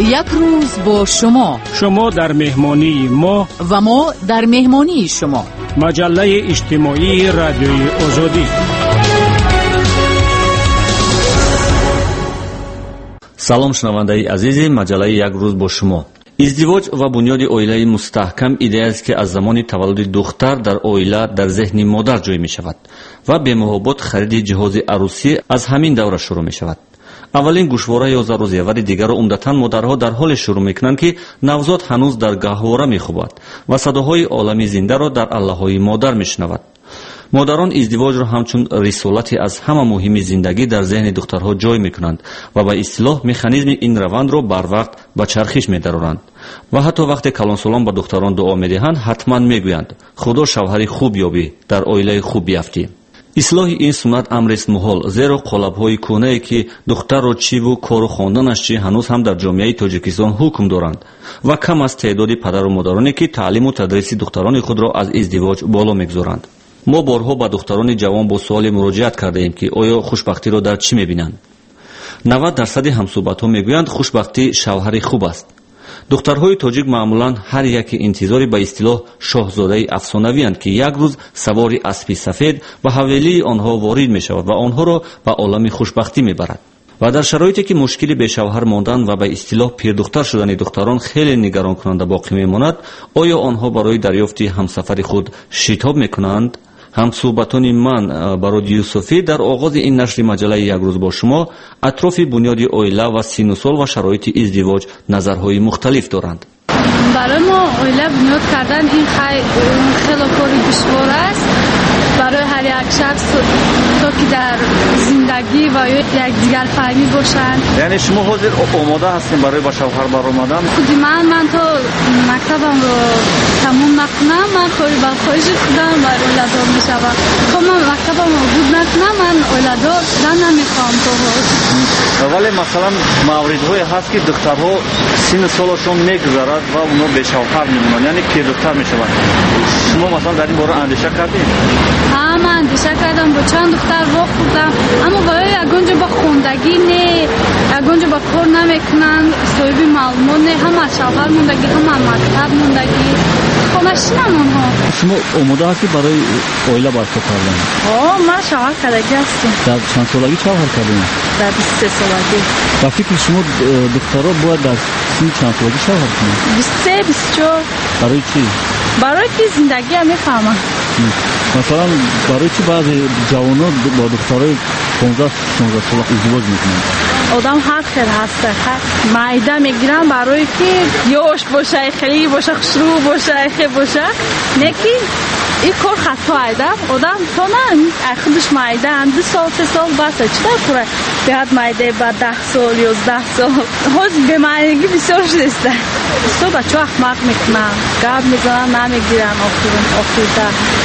یک روز با شما در مهمانی ما و ما در مهمانی شما. مجله اجتماعی رادیوی آزادی. салом шунавандаи азизи маҷаллаи як рӯз бо шумо. издивоҷ ва бунёди оилаи мустаҳкам идеяст ки аз замони таваллуди духтар дар оила дар зеҳни модар ҷой мешавад ва бемуҳобот хариди ҷиҳози арӯсӣ аз ҳамин давра шурӯъ мешавад. аввалин гӯшвора ё зарӯзиявари дигарро умдатан модарҳо дар ҳоле шурӯъ мекунанд ки навзод ҳанӯз дар гаҳвора мехӯбад ва садоҳои олами зиндаро дар аллаҳои модар мешунавад. модарон издивоҷро ҳамчун рисолати аз ҳама муҳими зиндагӣ дар зеҳни духтарҳо ҷой мекунанд ва ба истлоҳ механизми ин равандро барвақт ба чархиш медаронанд ва ҳатто вақте калонсолон ба духтарон дуо медиҳанд ҳатман мегӯянд худо шавҳари хуб ёбӣ, дар оилаи хуб биафтӣ. ислоҳи ин суннат амрест муҳол, зеро қолабҳои кӯнае ки духтарро чиву кору хонданаш чӣ ҳанӯз ҳам дар ҷомеаи тоҷикистон ҳукм доранд ва кам аз теъдоди падару модароне ки таълиму тадриси духтарони худро аз издивоҷ боло мегузоранд. мо борҳо ба духтарони ҷавон бо суоле муроҷиат кардаем ки оё хушбахтиро дар чӣ мебинанд. 90% ҳамсӯҳбатҳо мегӯянд хушбахтӣ шавҳари хуб аст. духтарҳои тоҷик маъмулан ҳар яке интизори ба истилоҳ шоҳзодаи афсонавианд ки як рӯз савори аспи сафед ба ҳавелии онҳо ворид мешавад ва онҳоро ба олами хушбахтӣ мебарад. ва дар шароите ки мушкили бешавҳар мондан ва ба истилоҳ пирдухтар шудани духтарон хеле нигаронкунанда боқӣ мемонад, оё онҳо барои дарёфти ҳамсафари худ шитоб мекунанд? ҳамсӯҳбатони ман ба Радиои Юсуфӣ дар оғози ин нашри маҷаллаи як рӯз бо шумо атрофи бунёди оила ва синну сол ва шароити издивоҷ назарҳои мухталиф доранд. барои мо оила бунёд кардан ин хело кори душвор аст. барои ҳар як шахс то ки дар зиндагӣ ва якдигарфаҳмӣ бошанд. яъне шумо ҳозир омода ҳастем барои ба шавҳар баромадан? худи ман то мактабамро тамом накунам, ман кори ба хориҷ шудам ва оиладор мешавам. то ман мактабамро буд накунам, ман оиладор шудан намехоҳам то ҳоз. вале масалан мавридҳое ҳаст ки духтарҳо синни солашон мегузарад ва онҳо бешавҳар мемонанд, яъне пирдухтар мешаванд. шумо масалан дар ин бора андеша кардед? ман андеша кардам, бо чанд духтар вохӯрдам, аммо барои ягонҷо ба хондагӣ не, ягонҷо ба кор намекунанд, соҳиби маълумот не, ҳама шавҳар мондагӣ, ҳама мактаб мондагӣ, хонашинам онҳо. шумо омода ҳастӣ барои оила барпо кардан? ман шавҳар кардагӣ ҳастем. дар чанд солагӣ шавҳар кардем? дар 23 солагӣ. ба фикри шумо духтарҳо бояд дар синни чанд солагӣ шавҳар кунанд? 23-24. барои чӣ? барои ки зиндагиам мефаҳмам. масалан барои чӣ баъзе ҷавонон бо духтарои 15-16 сола издивоҷ мекунанд? одам ҳар хел ҳаст. майда мегирам барое ки ёш боша, хеле боша, хушрӯ боша, хе боша. не ки ин кор хато айда. одам то на худаш майда 2 сол 3 сол баса чида кура биҳад майда ба 10 сол 11 сол. ҳозир бемайдагӣ бисёр шудеста. то бачо ахмақ мекунам, гап мезанам, намегирам. охирда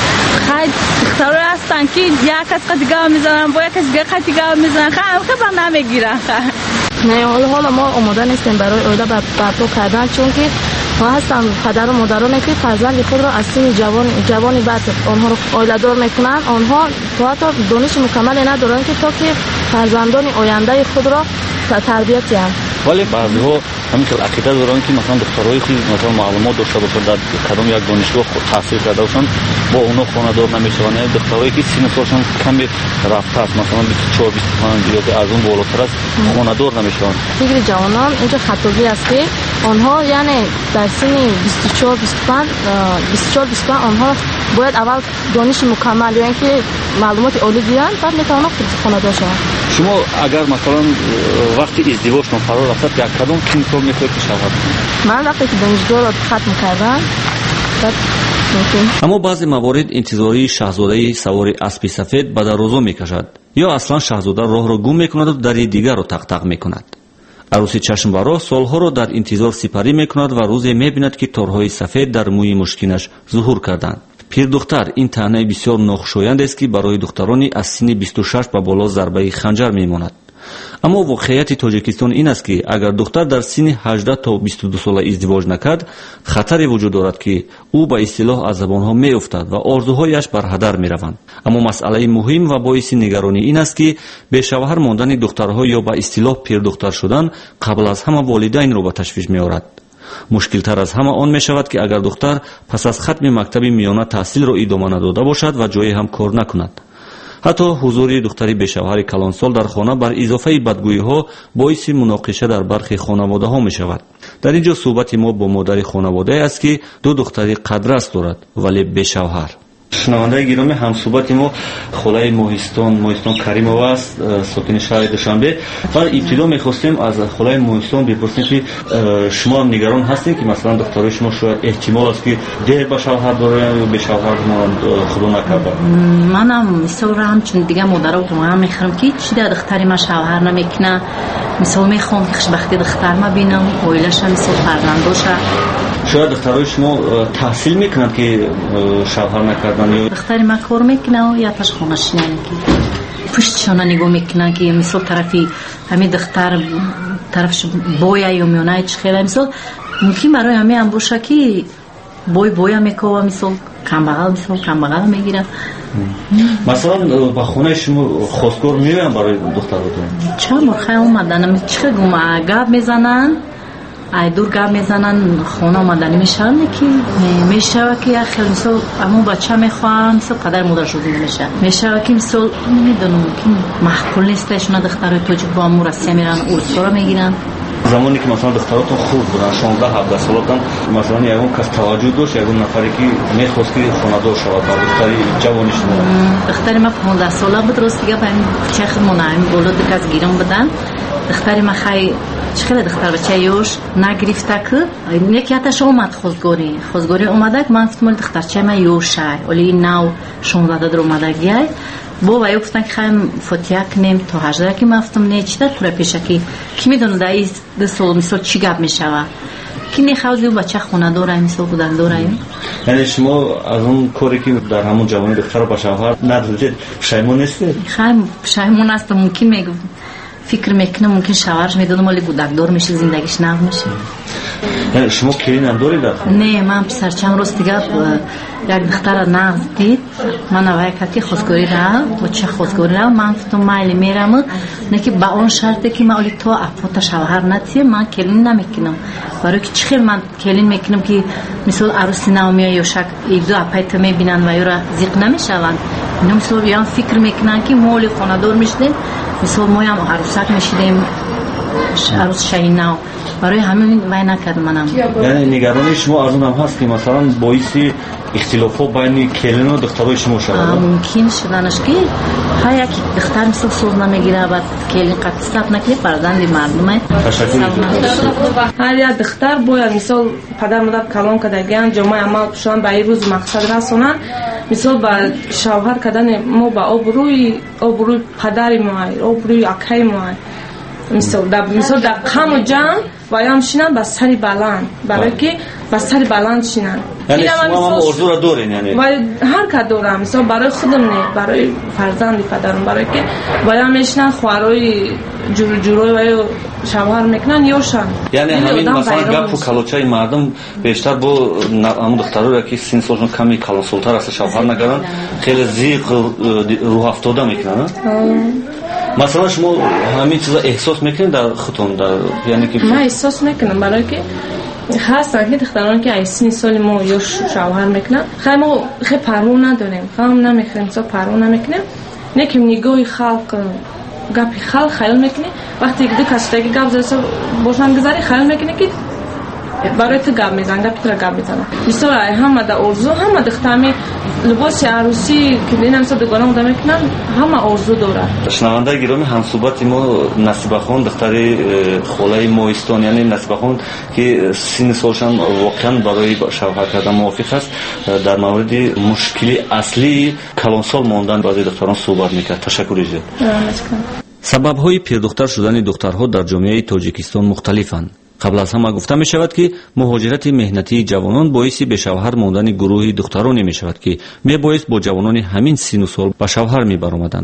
хай духтаро ҳастанд ки як кас қати гап мезанам, бо як кас дига қати гап мезанам, хай ба намегирам. не ҳоло мо омода нестем барои оила барпо кардан, чунки мо ҳастам падару модароне ки фарзанди худро аз синни ҷавони баъд онҳоро оиладор мекунанд. онҳо ҳатто дониши мукаммале надоранд ки то ки фарзандони ояндаи худро тарбият диҳанд. вале баъзеҳо ҳаминтор ақида доранд ки масалан духтарҳои худ масалан маълумот дошта бошанд, дар кадом як донишгоҳ таҳсил карда бошанд, бо онҳо хонадор намешаванд. яъне духтарҳое ки синни солшон каме рафтааст, масалан 24-25 ё аз он болотар аст, хонадор намешаванд. фикри ҷавонон инҷо хатогӣ аст ки онҳо яъне дар синни 24-25 онҳо бояд аввал дониши мукаммал ё ин ки маълумоти олӣ гиранд, баъд метавонанд хонадор шаванд. шумо агар масалан вақти издивоҷтон фаро рафтад, як кадом синсол мехоҳед ки шавад? ман вақте ки донишгоҳро хатм кардам, аммо баъзе маворид интизории шаҳзодаи савори аспи сафед ба дарозо мекашад ё аслан шаҳзода роҳро гум мекунаду дари дигарро тақ-тақ мекунад. арӯси чашмбароҳ солҳоро дар интизор сипарӣ мекунад ва рӯзе мебинад ки торҳои сафед дар мӯи мушкинаш зуҳур карданд. пирдухтар ин таънаи бисёр нохушояндест ки барои духтарони аз синни 26 ба боло зарбаи ханҷар мемонад. аммо воқеияти тоҷикистон ин аст ки агар духтар дар синни 18 то 22 сола издивоҷ накард, хатаре вуҷуд дорад ки ӯ ба истилоҳ аз забонҳо меуфтад ва орзуҳояш бар ҳадар мераванд. аммо масъалаи муҳим ва боиси нигаронӣ ин аст ки бешавҳар мондани духтарҳо ё ба истилоҳ пирдухтар шудан қабл аз ҳама волидайнро ба ташвиш меорад. мушкилтар аз ҳама он мешавад ки агар духтар пас аз хатми мактаби миёна таҳсилро идома надода бошад ва ҷое ҳам кор накунад. ҳатто ҳузури духтари бешавҳари калонсол дар хона бар изофаи бадгӯиҳо боиси муноқиша дар бархи хонаводаҳо мешавад. дар ин ҷо суҳбати мо бо модари хонаводае аст ки ду духтари қадрас дорад, вале бешавҳар. шунавандаи гиромӣ, ҳамсуҳбати мо холаи Моҳистон Каримова аст, сокини шаҳри Душанбе. ва ибтидо мехостем аз холаи Моҳистон бипурсем ки шумо ҳам нигарон ҳастед ки масалан духтарои шумо шояд эҳтимол аст ки дер ба шавҳар доранд ё бешавҳар худо накарда. манам мисолра ҳамчун дига модаро ҳам мехарам ки чида духтари ма шавҳар намекуна, мисол мехоҳам ки хушбахти духтар ма бинам, оилаша мисол фарзандоша. шояд духтарои шумо таҳсил мекунанд ки шавҳар накардан ё духтари ма кор мекуна, яташ хонашина ки пуштшона нигоҳ мекунанд ки мисол тарафи ҳамин духтар тарафш боя ё мёнае чи хела, мисол мумкин барои ҳамин ҳам боша ки боя мекова, мисол камбағал мегира. масалан ба хонаи шумо хостгор меоянд барои духтаротон? чанд бор хай омаданам, чи хел гума гап мезананд, айдур гап мезананд, хона омадани мешаванд ки мешава ки ахел мисол аммо бача мехоҳам, мисол падар модар шуди намеша, мешава ки мисол намедонам ки маҳқул нест шуна духтарои тоҷик бо аммо Россия меран урсора мегиранд. замоне ки масалан духтаротон хурд буданд 16-17 солатан, масалан ягон кас таваҷҷӯҳ дошт, ягон нафаре ки мехост ки хонадор шавад ба духтари ҷавони шумо? духтари ма 15 сола буд, рости гап ҳамин кучаи худмона ҳамин боло диказ гирон буданд. духтари ма хай чихела духтар бачаи ёш нагирифта ки яке яташ омад хозгорӣ омадак, ман гуфтам духтарчаи ма ёшай оли нав 16 дар омадагиай бо ва ё гуфтан ки хайм фотиҳа кунем то 18 ки ман гуфтам не чида тура пеша ки медонад дар ин 2 сол мисол чӣ гап мешавад ки не хавзи бача хонадорай мисол будакдорай. яъне шумо аз он коре ки дар ҳамон ҷавонӣ духтарро ба шавҳар надодед пушаймон нестед? хайм пушаймон астам, мумкин мегӯ фикр мекунам мумкин шавҳарш медонам вале гудакдор меши, зиндагиш нав меши. шумо келинам доред? не, ман писарчам рости гап як духтара нағз дид, ман авай кард ки хозгорӣ рав, боча хозгорӣ рав, ман гуфтам майли мерам, не ки ба он шарте ки ман оли то афота шавҳар натия ман келин намекунам, барои ки чӣ хел ман келин мекунам ки мисол аруси нав меояд ё шак иду апайта мебинанд ва ёра зиқ намешаванд. ино мисол ёам фикр мекунанд ки мо оли хонадор мешидем, мисол моям арусак мешидем, арус шаҳи нав, барои ҳамин вай накард манам. яъне нигарони шумо аз он ҳам ҳаст ки масалан боиси ихтилофҳо байни келину духтарои шумо шавад? мумкин шуданаш ки ҳар як духтар мисол соз намегира ва келин қати саб накунад, фарзанди мардуме. ҳар як духтар бояд мисол падар модар калон кардагиан ҷомаи амал пӯшонанд ба ин рӯз мақсад расонанд, мисол ба шавҳар кардани мо ба обрӯи падари мо обрӯи акаи мо мисол дар қаму ҷанг ваям шинанд ба сари баланд, барое ки ба сари баланд шинанд. яъне шумо ҳам орзура доред? яъне ҳар ка дорам, мисол барои худам не, барои фарзанди падарам, барое ки ваям мешинанд хӯарои ҷурӯ ваё шавҳар мекунанд ёшанд. яъне ҳамин масалан гапу калочаи мардум бештар бо ҳамон духтароре ки синни солшон ками калонсолтар аст шавҳар накарданд хеле зиқ рӯҳафтода мекунанд. масалан шумо ҳамин чиза эҳсос мекунед дар худтон? яъне ки ман эҳсос мекунам, барое ки ҳастанд ки духтароне ки аз синни соли мо ёш шавҳар мекунанд, хай мо хе парво надорем, ғам намехӯрем, мисол парво намекунем, не ки нигоҳи халқ гапи халқ хаёл мекунӣ, вақте ду касидаги гап заса бошанд гузарӣ хаёл мекунӣ ки барои ту гап мезанам, гапи тура гап мезанам. мисол ҳама да орзу, ҳама духтами либоси арӯсӣ ки бинам мисол дугона ода мекунанд, ҳама орзу дорад. шунавандаи гиромӣ, ҳамсуҳбати мо Насибахон духтари холаи Моҳистон, яъне Насибахон ки синни солшан воқеан барои шавҳар кардан мувофиқ аст, дар мавриди мушкили аслии калонсол мондан баъзе духтарон суҳбат мекард. ташаккури зиёд. сабабҳои пирдухтар шудани духтарҳо дар ҷомеаи Тоҷикистон мухталифанд. қабл аз ҳама гуфта мешавад ки муҳоҷирати меҳнатии ҷавонон боиси бешавҳар мондани гурӯҳи духтароне мешавад ки мебоист бо ҷавонони ҳамин сину сол ба шавҳар мебаромаданд.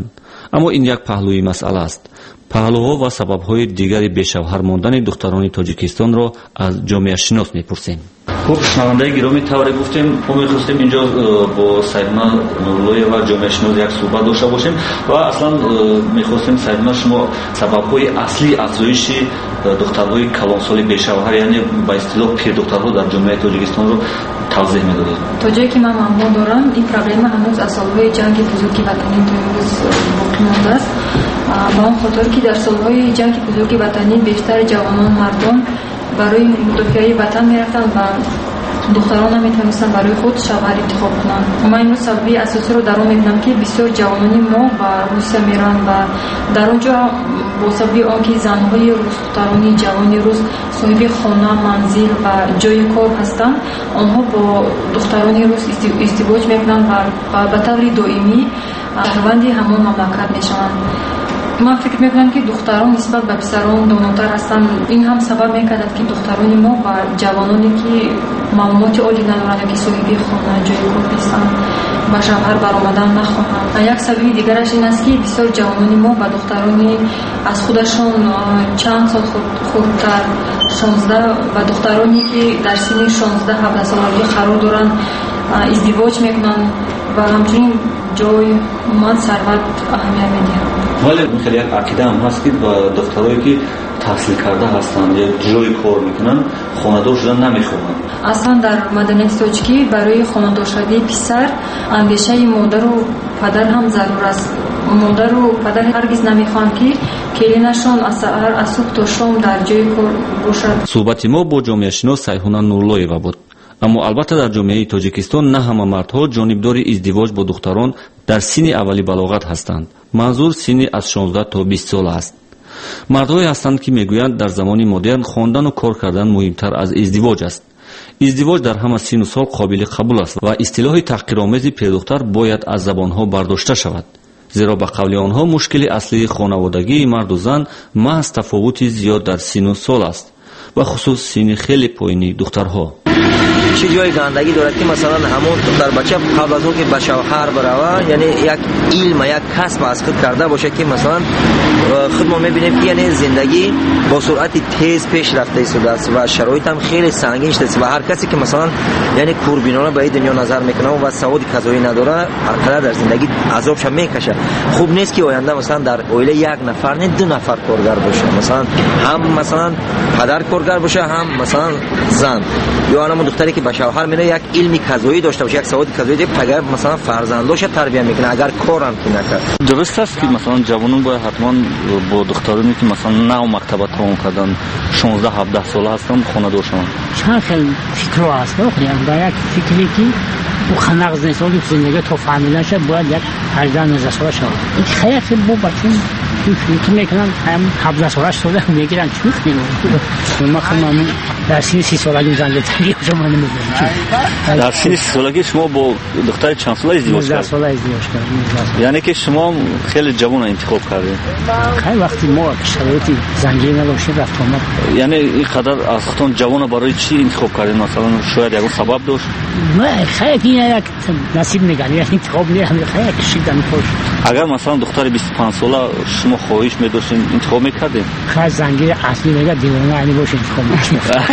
аммо ин як паҳлӯи масъала аст. паҳлӯҳо ва сабабҳои дигари бешавҳар мондани духтарони тоҷикистонро аз ҷомеашинос мепурсем. хуб, шунавандаи гиромӣ, тавре гуфтем, мо мехостем инҷо бо Саидма Нурлоева ҷомеашинос як суҳбат дошта бошем ва аслан мехостем Саидма шумо сабабҳои аслии афзоиши духтарҳои калонсоли бешавҳар, яъне ба истилоҳ пирдухтарҳо дар ҷомеаи Тоҷикистонро тавзеҳ медодед. то ҷое ки ман маълумот дорам, ин проблема ҳанӯз аз солҳои ҷанги бузурги ватанӣ то имрӯз боқӣ мондааст. ба он хотир ки дар солҳои ҷанги бузурги ватанӣ бештари ҷавонон мардон барои мудофиаи ватан мерафтанд ва духтарон наметавонистанд барои худ шавҳар интихоб кунанд. ман имрӯз сабаби асосиро дар он мебинам ки бисёр ҷавонони мо ба Русия мераванд ва дар он ҷо бо сабаби он ки занҳои рус, духтарони ҷавони рус соҳиби хона, манзил ва ҷои кор ҳастанд, онҳо бо духтарони рус издивоҷ мекунанд ва ба таври доимӣ шаҳрванди ҳамон мамлакат мешаванд. ман фикр мекунам ки духтарон нисбат ба писарон донотар ҳастанд. ин ҳам сабаб мекардад ки духтарони мо ба ҷавононе ки маълумоти олӣ надоранд ёки соҳиби хона, ҷои кор нестанд, ба шавҳар баромадан нахоҳанд. як сабаби дигараш ин аст ки бисёр ҷавонони мо ба духтарони аз худашон чанд сол хурдтар, 16 ва духтароне ки дар синни 16-17 солагӣ қарор доранд издивоҷ мекунанд ва ҳамчунин ҷой, умад, сарват аҳамият медиҳанд. вале хеле як ақида ҳам ҳаст ки ба духтарое ки таҳсил карда ҳастанд ё ҷои кор мекунанд хонадор шудан намехоҳанд. аслан дар маданияти тоҷикӣ барои хонадоршавии писар андешаи модару падар ҳам зарур аст. модару падар ҳаргиз намехоҳанд ки келинашон аз саҳар аз субҳ то шом дар ҷои кор бошад. суҳбати мо бо ҷомеашинос Сайҳуна Нурлоева буд. аммо албатта дар ҷомеаи Тоҷикистон на ҳама мардҳо ҷонибдори издивоҷ бо духтарон дар синни аввали балоғат ҳастанд. манзур синни аз 16 то 20 сол аст. мардҳое ҳастанд ки мегӯянд дар замони модерн хондану кор кардан муҳимтар аз издивоҷ аст. издивоҷ дар ҳама сину сол қобили қабул аст ва истилоҳи таҳқиромези пирдухтар бояд аз забонҳо бардошта шавад, зеро ба қавли онҳо мушкили аслии хонаводагии марду зан маҳз тафовути зиёд дар сину сол аст, ва хусус синни хеле поини духтарҳо. چه جای گندگی دارد که مثلا همون دختر بچه قبل از اون که به شوهر بروه یعنی یک علم یک کسب از خود کرده باشه که مثلا خود ما میبینیم که یعنی زندگی با سرعت تیز پیش رفته است و شرایط هم خیلی سنگین شده و هر کسی که مثلا یعنی کوربینانه به این دنیا نظر میکنه و سواد کذایی نداره هر در زندگی عذابش میکشه. خوب نیست که آینده مثلا در عائله یک نفر نه دو نفر کارگر باشه، مثلا هم مثلا پدر کارگر باشه هم مثلا زن، یا همون دختری که به شوهر میره یک علمی کذایی داشته باشه، یک سواد کذایی دیگه پگاه مثلا فرزنداش تربیت میکنه اگر کارم که نکنه. درست است که مثلا جوانان باید حتما با دخترانی که مثلا نه مکتب تمام کردن 16-17 ساله هستن خانه داشتن. چند خیلی فکر هست بخوریم با یک فکری که او خنق زنسالی زندگی تو فهمیدن شد باید یک 18-19 ساله شد. این خیلی با بچون تو میکنن هم 17 ساله شده میگیرن چی میکنن؟ ما خودمون در سن 30 سالگی زندگی شما نمیدونم. در سن 30 سالگی شما با دختر چند ساله ازدواج کردید؟ 19 ساله ازدواج کردم. یعنی که شما خیلی جوان انتخاب کردید. خیلی وقتی ما شرایط زندگی نداشتیم رفت اومد. یعنی این قدر از خودتون جوان برای چی انتخاب کردید؟ مثلا شاید یک سبب داشت؟ نه خیلی یک نصیب میگن یک انتخاب نه همین خیلی کشیدن خوش. اگر مثلا دختر 25 ساله شما خواهش می‌داشتین انتخاب می‌کردین؟ خیلی زنگیر اصلی میگه دیوانه یعنی باشه انتخاب می‌کردم.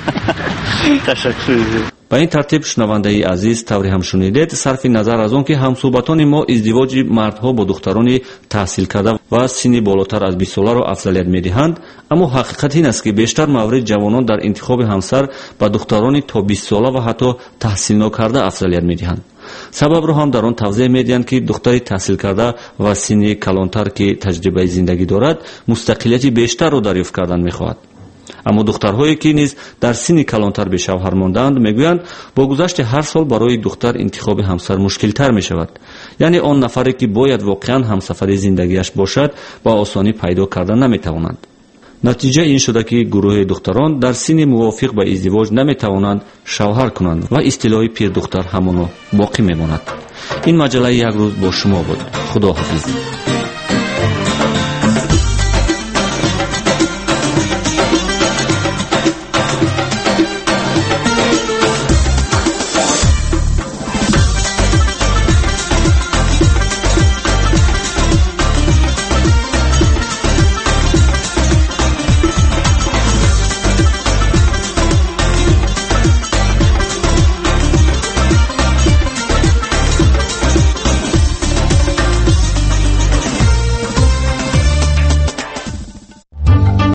تشکر. با این ترتیب شنونده‌ای عزیز طوری هم شنیدید صرف نظر از اون که همصحبتان ما ازدواج مردها با دختران تحصیل کرده و سنی بالاتر از 20 ساله را افضلیت می‌دهند، اما حقیقت این است که بیشتر موارد جوانان در انتخاب همسر با دختران تا 20 ساله و حتی تحصیل نکرده افضلیت می‌دهند. سبب رو هم در آن توضیح میدهند که دختری تحصیل کرده و سنی کلانتر که تجربه زندگی دارد مستقلیت بیشتر رو دریافت کردن می‌خواهد. اما دخترهایی که نیز در سن کلانتر به شوهر ماندند میگویند با گذشت هر سال برای دختر انتخاب همسر مشکل‌تر می‌شود. یعنی آن نفری که باید واقعا همسفر زندگیش باشد با آسانی پیدا کردن نمی‌توانند. نتیجه این شده که گروه دختران در سن موافق به ازدواج نمی‌توانند شوهر کنند و اصطلاح پیر دختر همانا باقی میماند. این مجله یک روز با شما بود. خداحافظ.